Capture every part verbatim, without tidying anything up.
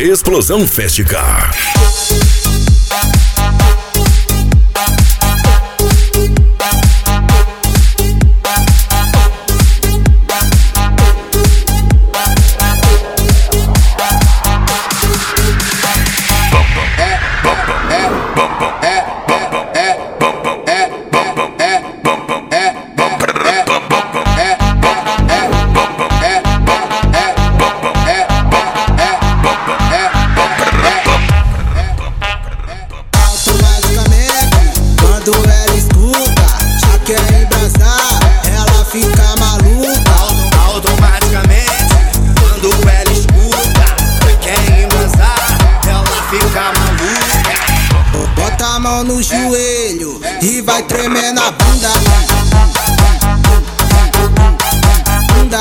Explosão Festicar. Quando ela escuta, já quer embrasar, ela fica maluca. Automaticamente, quando ela escuta, já quer embrasar, ela fica maluca. Bota a mão no joelho e vai tremer na bunda. Bunda.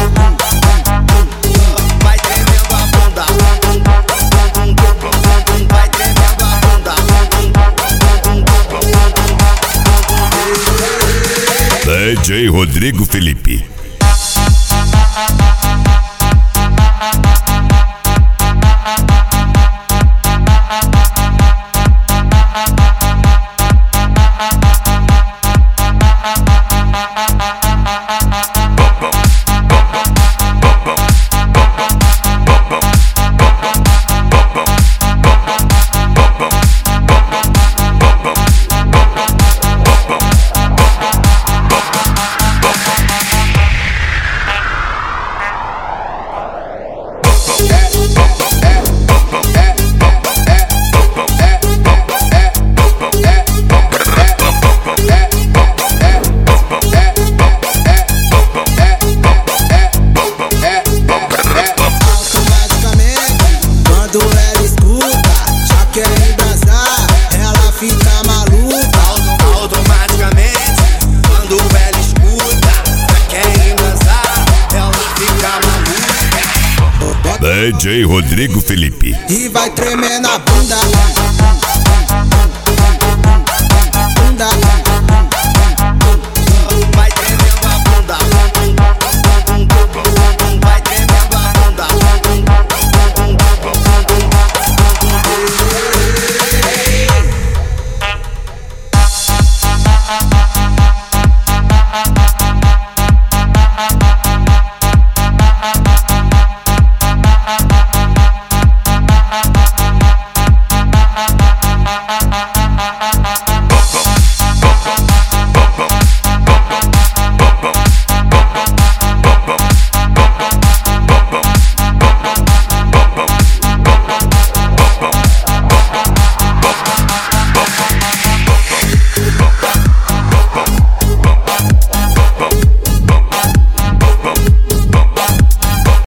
Vai tremendo a bunda. Vai tremendo a bunda. D J Rodrigo Felipe. Quando ela escuta, já quer embrasar, ela fica maluca. Automaticamente, quando ela escuta, já quer embrasar, ela fica maluca. D J Rodrigo Felipe. E vai tremer na bunda. Bunda. Vai tremendo a bunda. Vai tremendo a bunda. Bye.